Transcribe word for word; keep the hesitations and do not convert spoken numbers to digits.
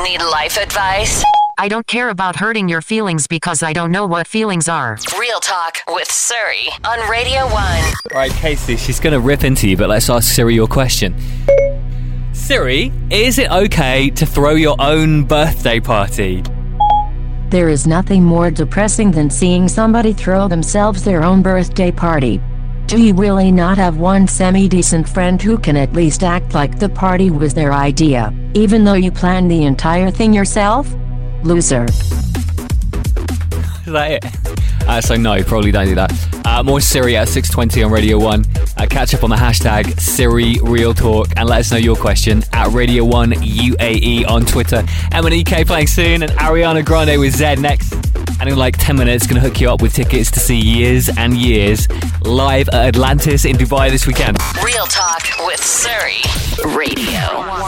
Need life advice? I don't care about hurting your feelings because I don't know what feelings are. Real Talk with Surrey on Radio one. All right, Casey, she's going to rip into you, but let's ask Siri your question. Siri, is it okay to throw your own birthday party? There is nothing more depressing than seeing somebody throw themselves their own birthday party. Do you really not have one semi-decent friend who can at least act like the party was their idea, even though you planned the entire thing yourself? Loser. Is that it? Uh, so no, probably don't do that. Uh, more Siri at six twenty on Radio one. Uh, catch up on the hashtag Siri Real Talk and let us know your question at Radio one U A E on Twitter. M and E K playing soon and Ariana Grande with Z next. And in like ten minutes, going to hook you up with tickets to see Years and Years live at Atlantis in Dubai this weekend. Real Talk with Surrey Radio one.